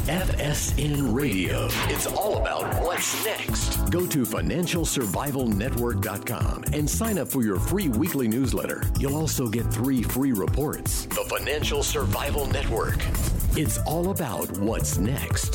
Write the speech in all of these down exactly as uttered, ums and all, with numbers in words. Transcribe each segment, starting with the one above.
F S N Radio. It's all about what's next. Go to financial survival network dot com and sign up for your free weekly newsletter. You'll also get three free reports. The Financial Survival Network. It's all about what's next.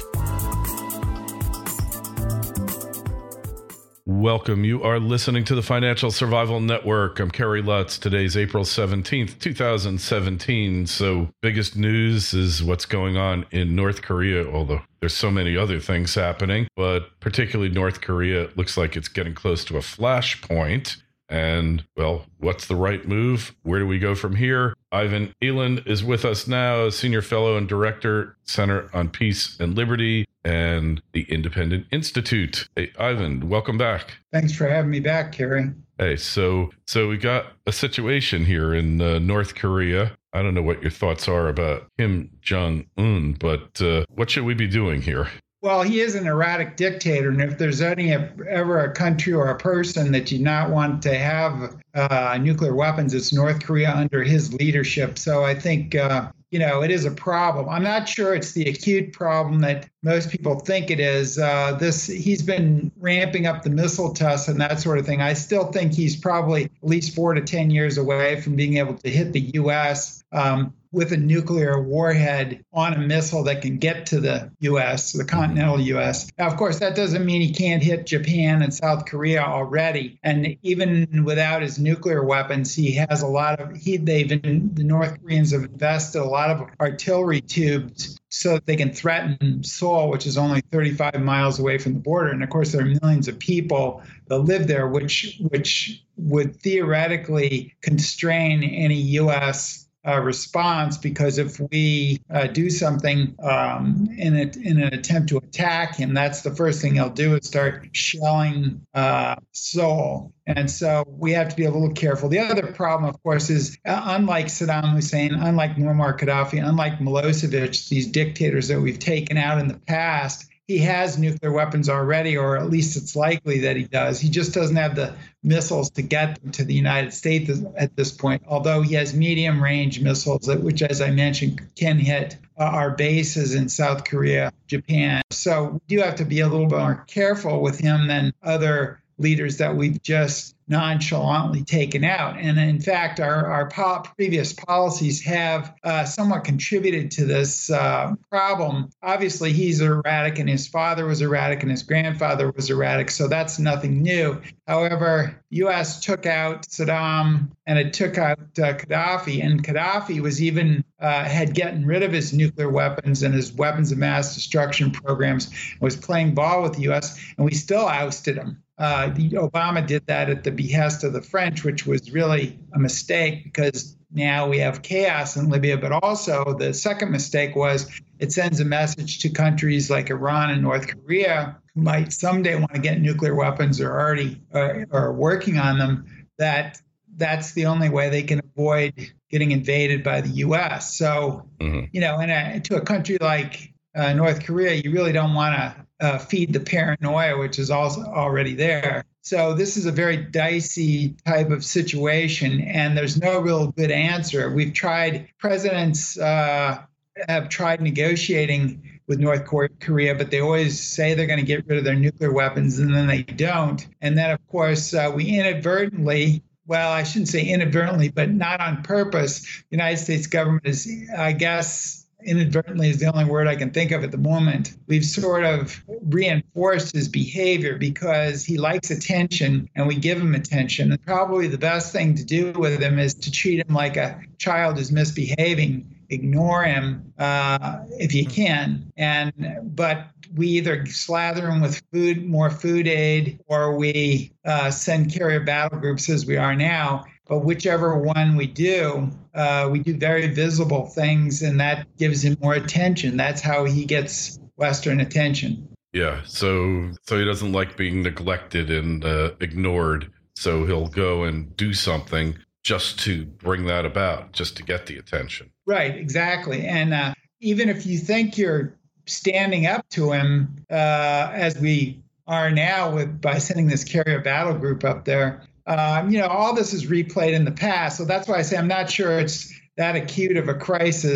Welcome. You are listening to the Financial Survival Network. I'm Kerry Lutz. Today's April seventeenth, twenty seventeen. So biggest news is what's going on in North Korea, although there's so many other things happening, but particularly North Korea, it looks like it's getting close to a flashpoint. And, well, what's the right move? Where do we go from here? Ivan Eland is with us now, Senior Fellow and Director, Center on Peace and Liberty, and the Independent Institute. Hey, Ivan, welcome back. Thanks for having me back, Kerry. Hey, so so we got a situation here in uh, North Korea. I don't know what your thoughts are about Kim Jong-un, but uh, what should we be doing here? Well, he is an erratic dictator, and if there's any ever a country or a person that you not want to have uh, nuclear weapons, it's North Korea under his leadership. So I think, uh, you know, it is a problem. I'm not sure it's the acute problem that most people think it is. Uh, this he's been ramping up the missile tests and that sort of thing. I still think he's probably at least four to ten years away from being able to hit the U S Um, with a nuclear warhead on a missile that can get to the U S, the continental U S. Now, of course, that doesn't mean he can't hit Japan and South Korea already. And even without his nuclear weapons, he has a lot of, he, they've been, the North Koreans have invested a lot of artillery tubes so that they can threaten Seoul, which is only thirty-five miles away from the border. And of course, there are millions of people that live there, which, which would theoretically constrain any U S Uh, response, because if we uh, do something um, in, a, in an attempt to attack him, that's the first thing he'll do is start shelling uh, Seoul. And so we have to be a little careful. The other problem, of course, is uh, unlike Saddam Hussein, unlike Muammar Gaddafi, unlike Milosevic, these dictators that we've taken out in the past, he has nuclear weapons already, or at least it's likely that he does. He just doesn't have the missiles to get them to the United States at this point, although he has medium-range missiles, that, which, as I mentioned, can hit uh, our bases in South Korea, Japan. So we do have to be a little bit more careful with him than other leaders that we've just nonchalantly taken out. And in fact, our, our po- previous policies have uh, somewhat contributed to this uh, problem. Obviously, he's erratic, and his father was erratic, and his grandfather was erratic, so that's nothing new. However, U S took out Saddam, and it took out uh, Gaddafi, and Gaddafi was even uh, had gotten rid of his nuclear weapons and his weapons of mass destruction programs, was playing ball with the U S, and we still ousted him. Uh, the, Obama did that at the behest of the French, which was really a mistake, because now we have chaos in Libya. But also the second mistake was it sends a message to countries like Iran and North Korea, who might someday want to get nuclear weapons or already uh, are working on them, that that's the only way they can avoid getting invaded by the U S. So, mm-hmm. you know, in a, to a country like uh, North Korea, you really don't want to Uh, feed the paranoia, which is also already there. So this is a very dicey type of situation, and there's no real good answer. We've tried, presidents uh, have tried negotiating with North Korea, but they always say they're going to get rid of their nuclear weapons, and then they don't. And then, of course, uh, we inadvertently, well, I shouldn't say inadvertently, but not on purpose, the United States government is, I guess, inadvertently is the only word I can think of at the moment. We've sort of reinforced his behavior because he likes attention, and we give him attention. And probably the best thing to do with him is to treat him like a child who's misbehaving. Ignore him uh, if you can. And but we either slather him with food, more food aid, or we uh, send carrier battle groups as we are now. But whichever one we do, uh, we do very visible things, and that gives him more attention. That's how he gets Western attention. Yeah, so so he doesn't like being neglected and uh, ignored, so he'll go and do something just to bring that about, just to get the attention. Right, exactly. And uh, even if you think you're standing up to him, uh, as we are now with by sending this carrier battle group up there, Um, you know, all this is replayed in the past. So that's why I say I'm not sure it's that acute of a crisis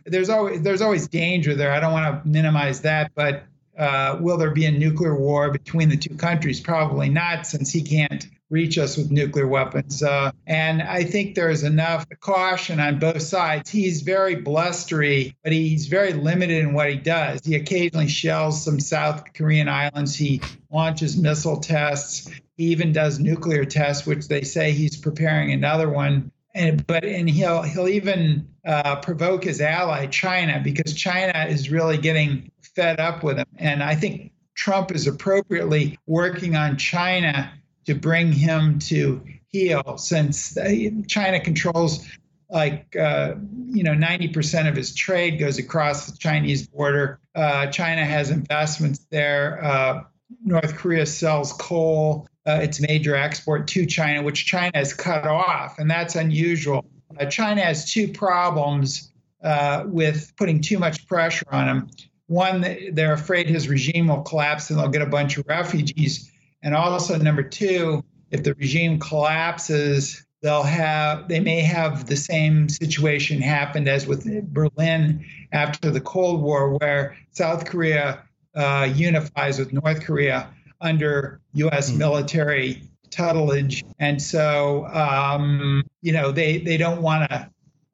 there's always there's always danger there. I don't want to minimize that, but uh, will there be a nuclear war between the two countries? Probably not, since he can't reach us with nuclear weapons. Uh, and I think there's enough caution on both sides. He's very blustery, but he's very limited in what he does. He occasionally shells some South Korean islands. He launches missile tests. He even does nuclear tests, which they say he's preparing another one. And but and he'll he'll even uh, provoke his ally China, because China is really getting fed up with him. And I think Trump is appropriately working on China to bring him to heel, since China controls like uh, you know ninety percent of his trade goes across the Chinese border. Uh, China has investments there. Uh, North Korea sells coal. Uh, its major export to China, which China has cut off, and that's unusual. Uh, China has two problems uh, with putting too much pressure on him. One, they're afraid his regime will collapse and they'll get a bunch of refugees. And also, number two, if the regime collapses, they'll have they may have the same situation happened as with Berlin after the Cold War, where South Korea uh, unifies with North Korea under U S military tutelage. And so, um, you know, they, they don't want a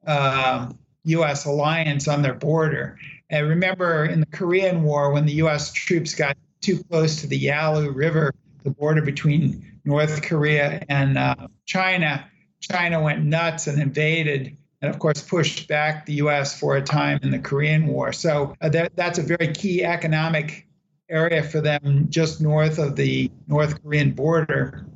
uh, U S alliance on their border. And remember, in the Korean War, when the U S troops got too close to the Yalu River, the border between North Korea and uh, China, China went nuts and invaded, and of course pushed back the U S for a time in the Korean War. So uh, that, that's a very key economic area for them, just north of the North Korean border,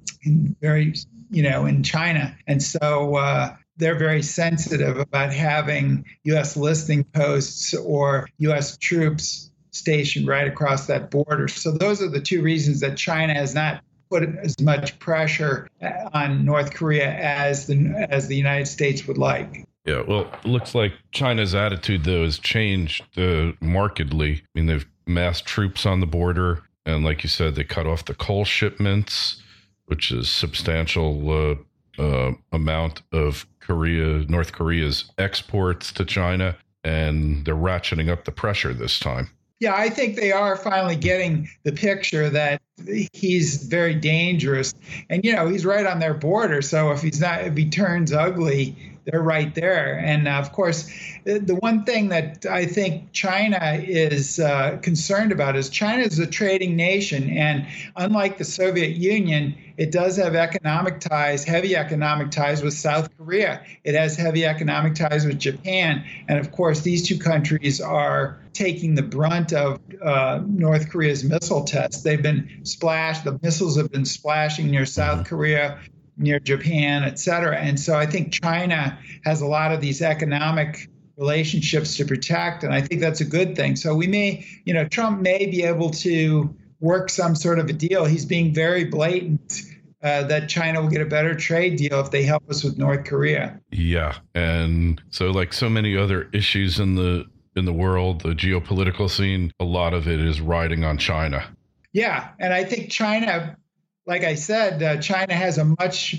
in very, you know, in China. And so uh, they're very sensitive about having U S listing posts or U S troops stationed right across that border. So those are the two reasons that China has not put as much pressure on North Korea as the as the United States would like. Yeah, well, it looks like China's attitude, though, has changed uh, markedly. I mean, they've massed troops on the border, and like you said, they cut off the coal shipments, which is substantial uh, uh, amount of Korea, North Korea's exports to China, and they're ratcheting up the pressure this time. Yeah, I think they are finally getting the picture that he's very dangerous. And, you know, he's right on their border. So if he's not, if he turns ugly, they're right there. And uh, of course, the one thing that I think China is uh, concerned about is China is a trading nation. And unlike the Soviet Union, it does have economic ties, heavy economic ties with South Korea. It has heavy economic ties with Japan. And of course, these two countries are taking the brunt of uh, North Korea's missile tests. They've been splashed, the missiles have been splashing near South Korea, near Japan, et cetera. And so I think China has a lot of these economic relationships to protect, and I think that's a good thing. So we may, you know, Trump may be able to work some sort of a deal. He's being very blatant uh, that China will get a better trade deal if they help us with North Korea. Yeah, and so like so many other issues in the in the world, the geopolitical scene, a lot of it is riding on China. Yeah, and I think China, like I said, uh, China has a much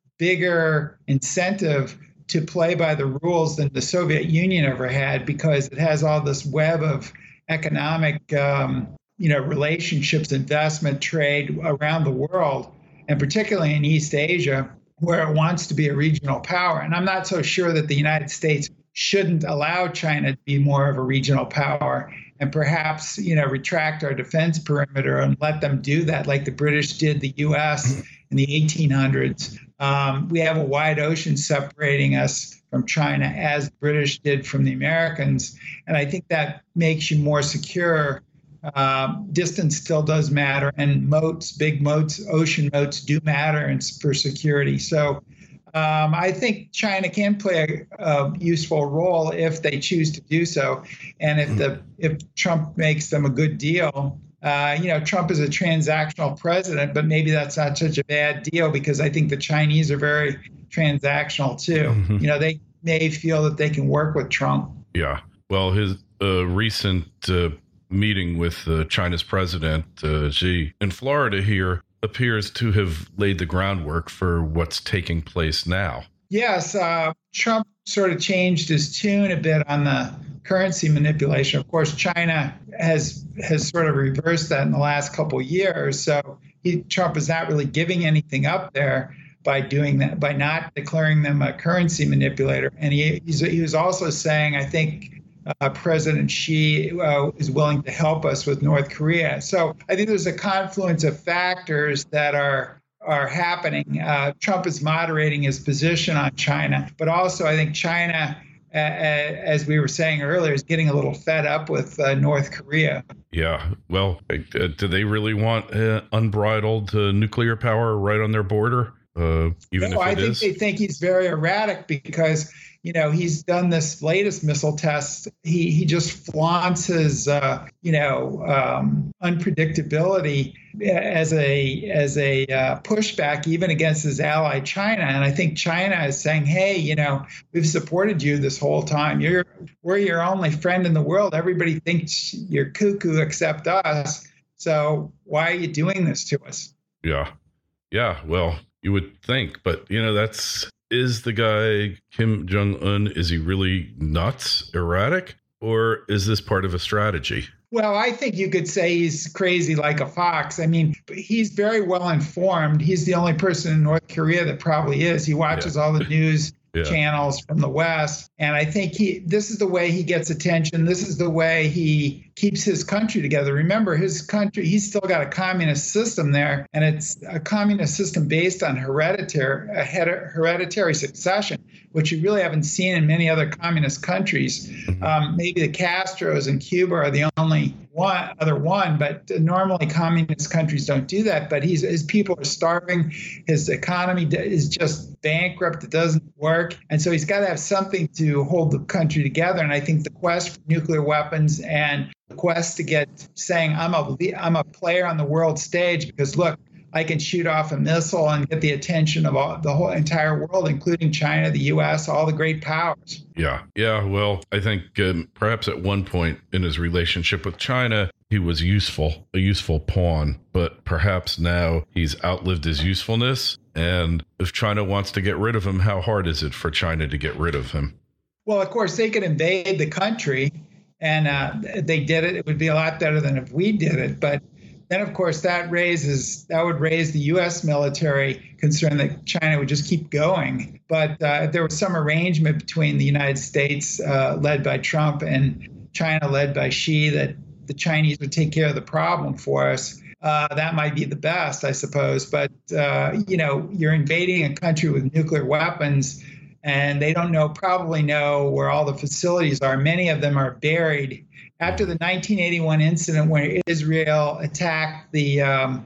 bigger incentive to play by the rules than the Soviet Union ever had, because it has all this web of economic, um, you know, relationships, investment, trade around the world, and particularly in East Asia, where it wants to be a regional power. And I'm not so sure that the United States shouldn't allow China to be more of a regional power, and perhaps, you know, retract our defense perimeter and let them do that like the British did the U S in the eighteen hundreds. Um, we have a wide ocean separating us from China, as the British did from the Americans. And I think that makes you more secure. Um, distance still does matter, and moats, big moats, ocean moats do matter and for security. So um, I think China can play a, a useful role if they choose to do so. And if the if Trump makes them a good deal, uh, you know, Trump is a transactional president, but maybe that's not such a bad deal, because I think the Chinese are very transactional too. Mm-hmm. You know, they may feel that they can work with Trump. Yeah. Well, his uh, recent uh, meeting with uh, China's president, uh, Xi, in Florida here appears to have laid the groundwork for what's taking place now. Yes. Uh, Trump sort of changed his tune a bit on the currency manipulation. Of course, China has has sort of reversed that in the last couple of years. So he, Trump is not really giving anything up there by doing that, by not declaring them a currency manipulator. And he he's, he was also saying, I think uh, President Xi uh, is willing to help us with North Korea. So I think there's a confluence of factors that are are happening. Uh, Trump is moderating his position on China, but also I think China, uh, as we were saying earlier, is getting a little fed up with uh, North Korea. Yeah. Well, uh, do they really want uh, unbridled uh, nuclear power right on their border? Uh, even no, if it I think is? they think he's very erratic because, you know, he's done this latest missile test. He he just flaunts his, uh, you know, um, unpredictability as a as a uh, pushback even against his ally China. And I think China is saying, hey, you know, we've supported you this whole time. You're we're your only friend in the world. Everybody thinks you're cuckoo except us. So why are you doing this to us? Yeah. Yeah. Well, you would think, but, you know, that's, is the guy Kim Jong-un, is he really nuts, erratic, or is this part of a strategy? Well, I think you could say he's crazy like a fox. I mean, he's very well informed. He's the only person in North Korea that probably is. He watches yeah. all the news yeah. channels from the West. And I think he this is the way he gets attention. This is the way he keeps his country together. Remember, his country, he's still got a communist system there, and it's a communist system based on hereditary, a hereditary succession, which you really haven't seen in many other communist countries. Mm-hmm. Um, maybe the Castros in Cuba are the only one, other one, but normally communist countries don't do that. But he's, his people are starving. His economy is just bankrupt. It doesn't work. And so he's got to have something to hold the country together. And I think the quest for nuclear weapons and the quest to get saying, I'm a, I'm a player on the world stage because, look, I can shoot off a missile and get the attention of all, the whole entire world, including China, the U S, all the great powers. Yeah. Yeah. Well, I think um, perhaps at one point in his relationship with China, he was useful, a useful pawn, but perhaps now he's outlived his usefulness. And if China wants to get rid of him, how hard is it for China to get rid of him? Well, of course, they could invade the country, and uh, they did it. It would be a lot better than if we did it. But then, of course, that raises that would raise the U S military concern that China would just keep going. But uh, if there was some arrangement between the United States, uh, led by Trump, and China, led by Xi, that the Chinese would take care of the problem for us, uh, that might be the best, I suppose. But, uh, you know, you're invading a country with nuclear weapons, and they don't know, probably know where all the facilities are. Many of them are buried. After the nineteen eighty-one incident where Israel attacked the um,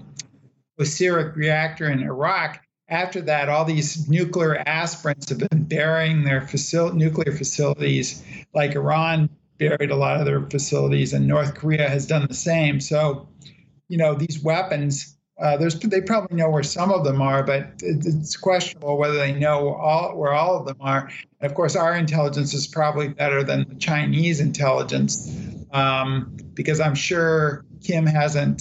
Osirak reactor in Iraq, after that, all these nuclear aspirants have been burying their facil- nuclear facilities, like Iran buried a lot of their facilities, and North Korea has done the same. So, you know, these weapons, uh, there's they probably know where some of them are, but it's questionable whether they know all where all of them are. And of course, our intelligence is probably better than the Chinese intelligence. Um, because I'm sure Kim hasn't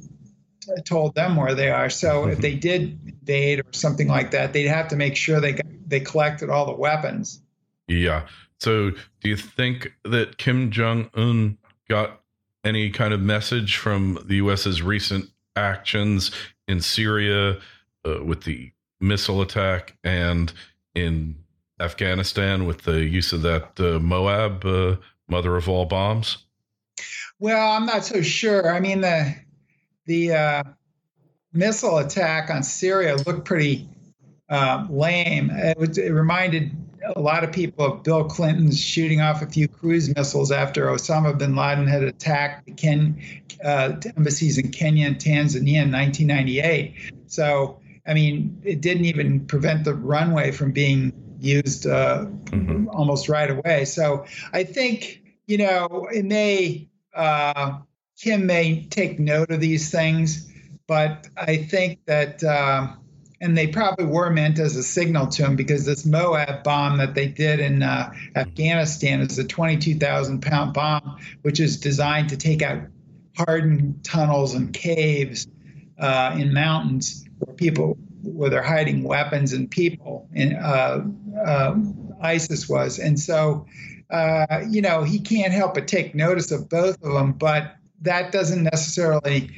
told them where they are. So mm-hmm. if they did invade or something like that, they'd have to make sure they got, they collected all the weapons. Yeah. So do you think that Kim Jong-un got any kind of message from the U S's recent actions in Syria uh, with the missile attack and in Afghanistan with the use of that uh, Moab, uh, mother of all bombs? Well, I'm not so sure. I mean, the the uh, missile attack on Syria looked pretty uh, lame. It, was, it reminded a lot of people of Bill Clinton's shooting off a few cruise missiles after Osama bin Laden had attacked the Ken, uh, embassies in Kenya and Tanzania in nineteen ninety-eight. So, I mean, it didn't even prevent the runway from being used uh, mm-hmm. almost right away. So I think, you know, it may... Uh, Kim may take note of these things, but I think that, uh, and they probably were meant as a signal to him, because this Moab bomb that they did in uh, Afghanistan is a twenty-two thousand pound bomb, which is designed to take out hardened tunnels and caves uh, in mountains where people, where they're hiding weapons and people in, uh, uh, ISIS was. And so, uh, you know, he can't help but take notice of both of them, but that doesn't necessarily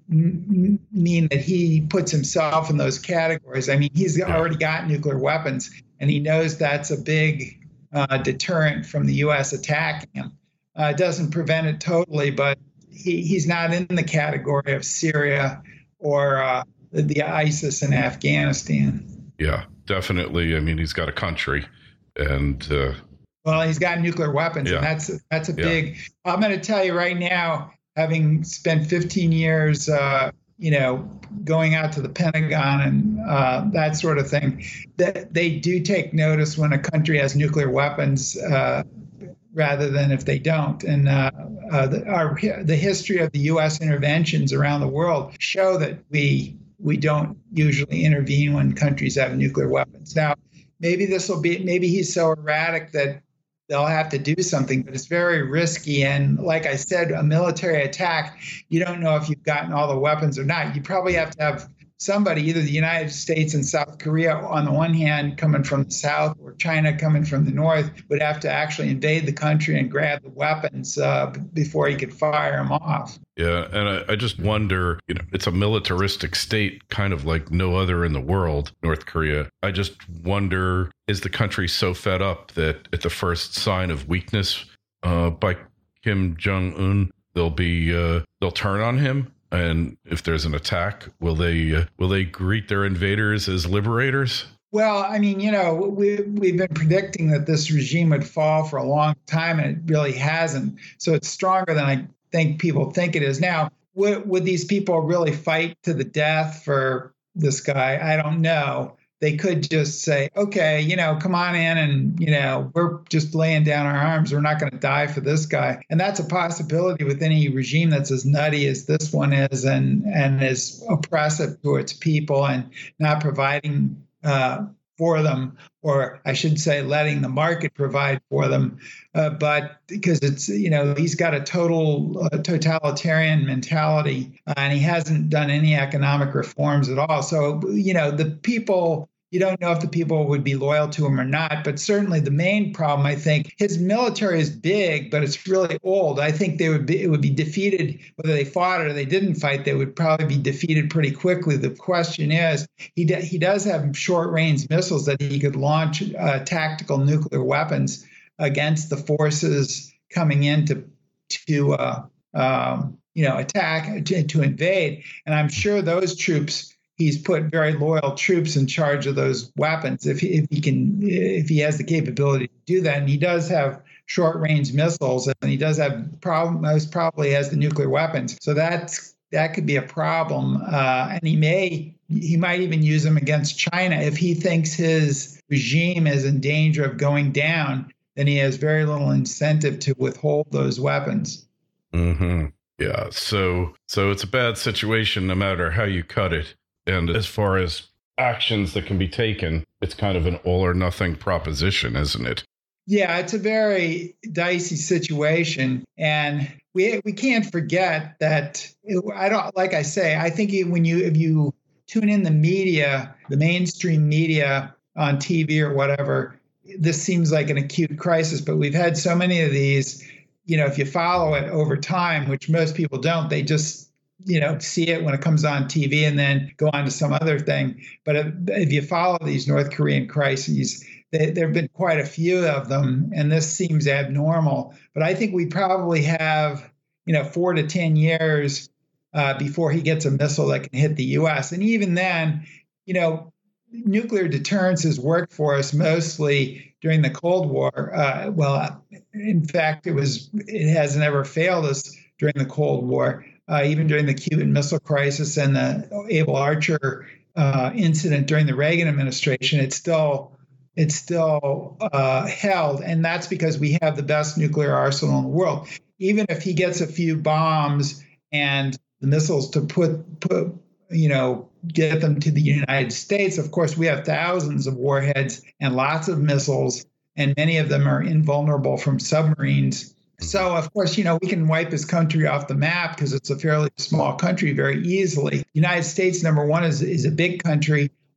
m- mean that he puts himself in those categories. I mean, he's already got nuclear weapons, and he knows that's a big uh, deterrent from the U S attacking him. Uh, it doesn't prevent it totally, but he, he's not in the category of Syria or uh, the, the ISIS in Afghanistan. Yeah, definitely. I mean, he's got a country, and uh, well, he's got nuclear weapons, yeah. and that's that's a yeah. big. I'm going to tell you right now, having spent fifteen years, uh, you know, going out to the Pentagon and uh, that sort of thing, that they do take notice when a country has nuclear weapons. Uh, rather than if they don't. And uh, uh, the, our, the history of the U S interventions around the world show that we we don't usually intervene when countries have nuclear weapons. Now, maybe this will be, maybe he's so erratic that they'll have to do something, but it's very risky. And like I said, a military attack, you don't know if you've gotten all the weapons or not. You probably have to have somebody, either the United States and South Korea on the one hand coming from the south, or China coming from the north, would have to actually invade the country and grab the weapons uh, before he could fire them off. Yeah, and I, I just wonder, you know, it's a militaristic state, kind of like no other in the world, North Korea. I just wonder, is the country so fed up that at the first sign of weakness uh, by Kim Jong-un, they'll be uh, they'll turn on him? And if there's an attack, will they uh, will they greet their invaders as liberators? Well, I mean, you know, we, we've been predicting that this regime would fall for a long time, and it really hasn't. So it's stronger than I think people think it is. Now, would, would these people really fight to the death for this guy? I don't know. They could just say, okay, you know, come on in, and, you know, we're just laying down our arms. We're not going to die for this guy. And that's a possibility with any regime that's as nutty as this one is, and, and is oppressive to its people and not providing uh, for them, or I should say letting the market provide for them. Uh, but because it's, you know, he's got a total uh, totalitarian mentality, uh, and he hasn't done any economic reforms at all. So, you know, the people, you don't know if the people would be loyal to him or not. But certainly the main problem, I think, his military is big, but it's really old. I think they would be, it would be defeated, whether they fought or they didn't fight, they would probably be defeated pretty quickly. The question is, he, d- he does have short-range missiles that he could launch uh, tactical nuclear weapons against the forces coming in to, to uh, um, you know, attack, to, to invade. And I'm sure those troops, he's put very loyal troops in charge of those weapons if he, if he can, if he has the capability to do that. And he does have short-range missiles, and he does have problem, most probably has the nuclear weapons. So that's that could be a problem. Uh, and he may, he might even use them against China if he thinks his regime is in danger of going down. Then he has very little incentive to withhold those weapons. Mm-hmm. Yeah. So, so it's a bad situation no matter how you cut it. And as far as actions that can be taken, it's kind of an all or nothing proposition, isn't it? Yeah, it's a very dicey situation. And we we can't forget that, it, I don't, like I say, I think when you, if you tune in the media, the mainstream media on T V or whatever, this seems like an acute crisis, but we've had so many of these, you know, if you follow it over time, which most people don't, they just, you know, see it when it comes on T V and then go on to some other thing. But if, if you follow these North Korean crises, they, there have been quite a few of them, and this seems abnormal. But I think we probably have, you know, four to ten years uh, before he gets a missile that can hit the U S. And even then, you know, nuclear deterrence has worked for us mostly during the Cold War. Uh, well, in fact, it was it hasn't ever failed us during the Cold War. Uh, even during the Cuban Missile Crisis and the Able Archer uh, incident during the Reagan administration, it's still it's still uh, held, and that's because we have the best nuclear arsenal in the world. Even if he gets a few bombs and the missiles to put put you know get them to the United States, of course we have thousands of warheads and lots of missiles, and many of them are invulnerable from submarines. So, of course, you know, we can wipe his country off the map because it's a fairly small country very easily. The United States, number one, is, is a big country.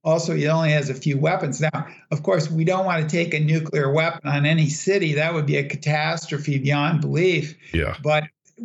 Also, he only has a few weapons. Now, of course, we don't want to take a nuclear weapon on any city. That would be a catastrophe beyond belief. Yeah. But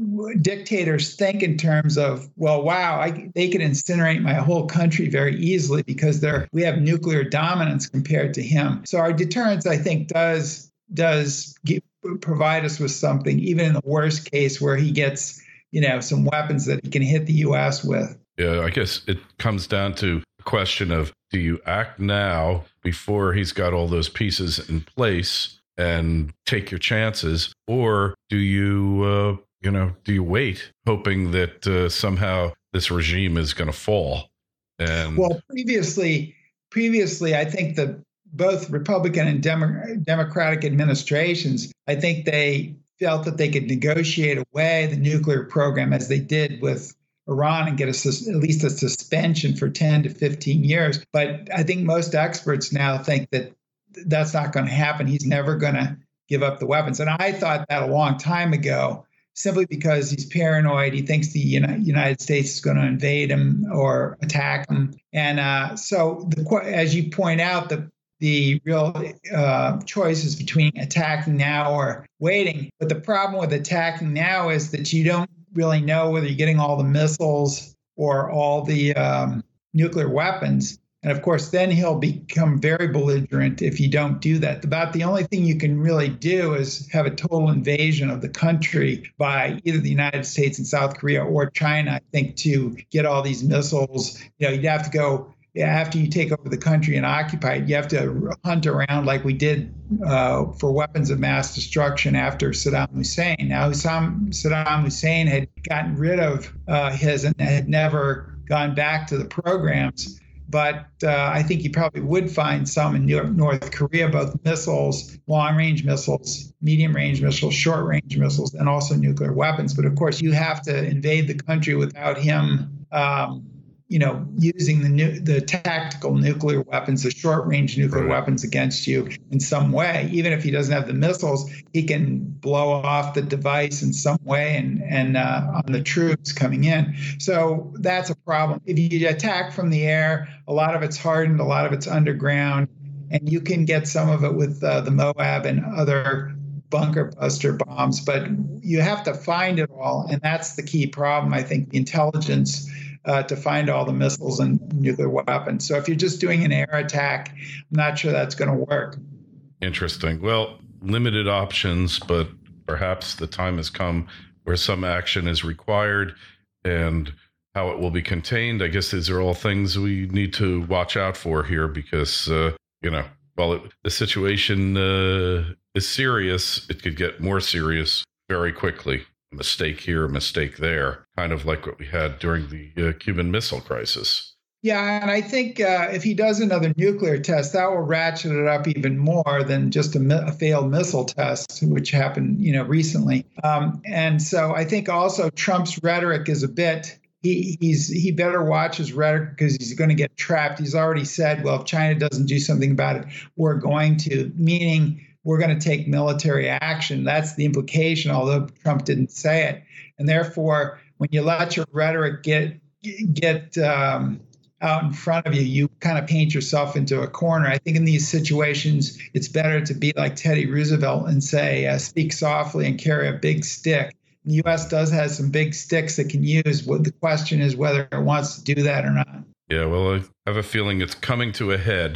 dictators think in terms of, well, wow, I, they could incinerate my whole country very easily because they're, we have nuclear dominance compared to him. So our deterrence, I think, does does give, provide us with something, even in the worst case where he gets, you know, some weapons that he can hit the U S with. Yeah, I guess it comes down to the question of, do you act now before he's got all those pieces in place and take your chances, or do you, uh, you know, do you wait, hoping that uh, somehow this regime is going to fall? And well, previously, previously, I think that both Republican and Demo- Democratic administrations, I think they felt that they could negotiate away the nuclear program as they did with Iran and get a, at least a suspension for ten to fifteen years. But I think most experts now think that that's not going to happen. He's never going to give up the weapons. And I thought that a long time ago, simply because he's paranoid. He thinks the United States is going to invade him or attack him. And uh, so, the, as you point out, the the real uh, choice is between attacking now or waiting. But the problem with attacking now is that you don't really know whether you're getting all the missiles or all the um, nuclear weapons. And of course, then he'll become very belligerent if you don't do that. About the only thing you can really do is have a total invasion of the country by either the United States and South Korea or China, I think, to get all these missiles. You know, you'd have to go, yeah, after you take over the country and occupy it, you have to hunt around like we did uh, for weapons of mass destruction after Saddam Hussein. Now, Saddam Hussein had gotten rid of uh, his and had never gone back to the programs. But uh, I think you probably would find some in North Korea, both missiles, long-range missiles, medium-range missiles, short-range missiles, and also nuclear weapons. But of course, you have to invade the country without him, um, you know, using the nu- the tactical nuclear weapons, the short-range nuclear right. weapons against you in some way. Even if he doesn't have the missiles, he can blow off the device in some way and and uh, on the troops coming in. So that's a problem. If you attack from the air, a lot of it's hardened, a lot of it's underground, and you can get some of it with uh, the Moab and other bunker buster bombs. But you have to find it all, and that's the key problem. I think the intelligence. Uh, to find all the missiles and nuclear weapons. So if you're just doing an air attack, I'm not sure that's going to work. Interesting. Well, limited options, but perhaps the time has come where some action is required, and how it will be contained. I guess these are all things we need to watch out for here because, uh, you know, while it, the situation uh, is serious, it could get more serious very quickly. A mistake here, a mistake there, kind of like what we had during the uh, Cuban Missile Crisis. Yeah, and I think uh, if he does another nuclear test, that will ratchet it up even more than just a, mi- a failed missile test, which happened, you know, recently. Um, and so I think also Trump's rhetoric is a bit. He he's he better watch his rhetoric because he's going to get trapped. He's already said, well, if China doesn't do something about it, we're going to, meaning we're going to take military action. That's the implication, although Trump didn't say it. And therefore, when you let your rhetoric get get um, out in front of you, you kind of paint yourself into a corner. I think in these situations, it's better to be like Teddy Roosevelt and say, uh, speak softly and carry a big stick. The U S does have some big sticks it can use. What the question is whether it wants to do that or not. Yeah, well, I have a feeling it's coming to a head.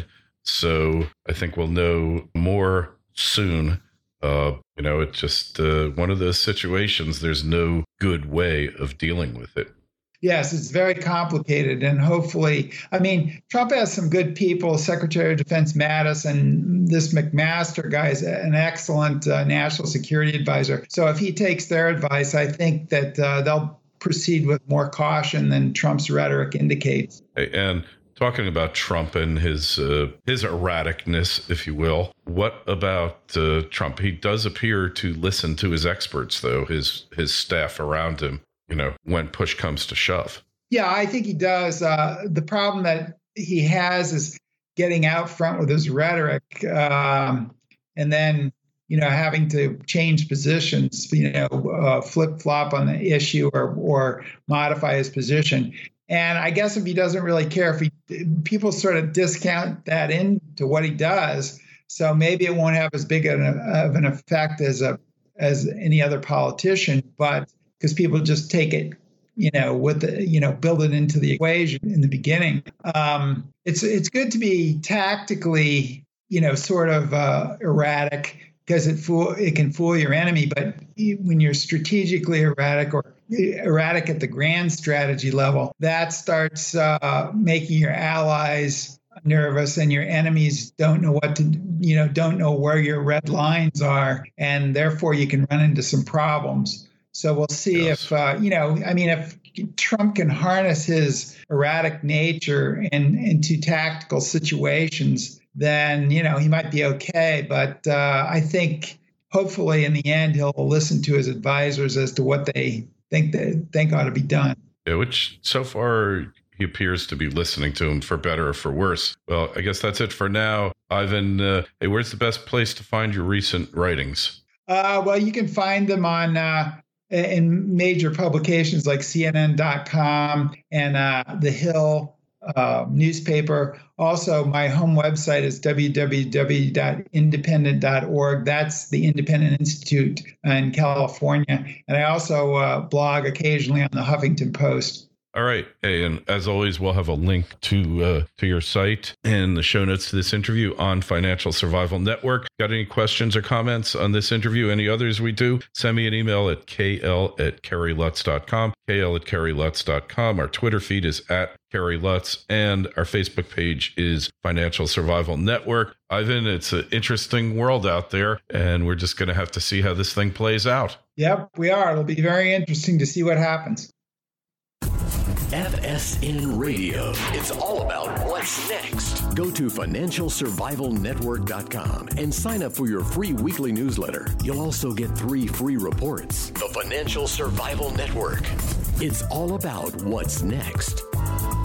So I think we'll know more soon. Uh, you know, it's just uh, one of those situations. There's no good way of dealing with it. Yes, it's very complicated. And hopefully, I mean, Trump has some good people. Secretary of Defense Mattis and this McMaster guy is an excellent uh, national security advisor. So if he takes their advice, I think that uh, they'll proceed with more caution than Trump's rhetoric indicates. And talking about Trump and his uh, his erraticness, if you will, what about uh, Trump? He does appear to listen to his experts, though, his his staff around him, you know, when push comes to shove. Yeah, I think he does. Uh, the problem that he has is getting out front with his rhetoric um, and then, you know, having to change positions, you know, uh, flip flop on the issue or or modify his position. And I guess if he doesn't really care, if he people sort of discount that into what he does, so maybe it won't have as big of an, of an effect as a as any other politician, but because people just take it, you know, with the, you know, build it into the equation in the beginning. Um, it's it's good to be tactically, you know, sort of uh, erratic, because it fool it can fool your enemy. But when you're strategically erratic or erratic at the grand strategy level, that starts uh, making your allies nervous, and your enemies don't know what to, you know, don't know where your red lines are, and therefore you can run into some problems. So we'll see yes. if, uh, you know, I mean, if Trump can harness his erratic nature in, into tactical situations, then, you know, he might be okay. But uh, I think hopefully in the end, he'll listen to his advisors as to what they think they think ought to be done. Yeah, which so far he appears to be listening to him, for better or for worse. Well, I guess that's it for now. Ivan, uh, hey, where's the best place to find your recent writings? Uh, well, you can find them on uh, in major publications like C N N dot com and uh, The Hill uh, newspaper. Also, my home website is w w w dot independent dot org. That's the Independent Institute in California. And I also uh, blog occasionally on the Huffington Post. All right. Hey, and as always, we'll have a link to uh, to your site and the show notes to this interview on Financial Survival Network. Got any questions or comments on this interview, any others we do? Send me an email at kl at kerry lutz dot com, kl at kerry lutz dot com. Our Twitter feed is at Kerry Lutz, and our Facebook page is Financial Survival Network. Ivan, it's an interesting world out there, and we're just going to have to see how this thing plays out. Yep, we are. It'll be very interesting to see what happens. F S N Radio. It's all about what's next. Go to financial survival network dot com and sign up for your free weekly newsletter. You'll also get three free reports. The Financial Survival Network. It's all about what's next.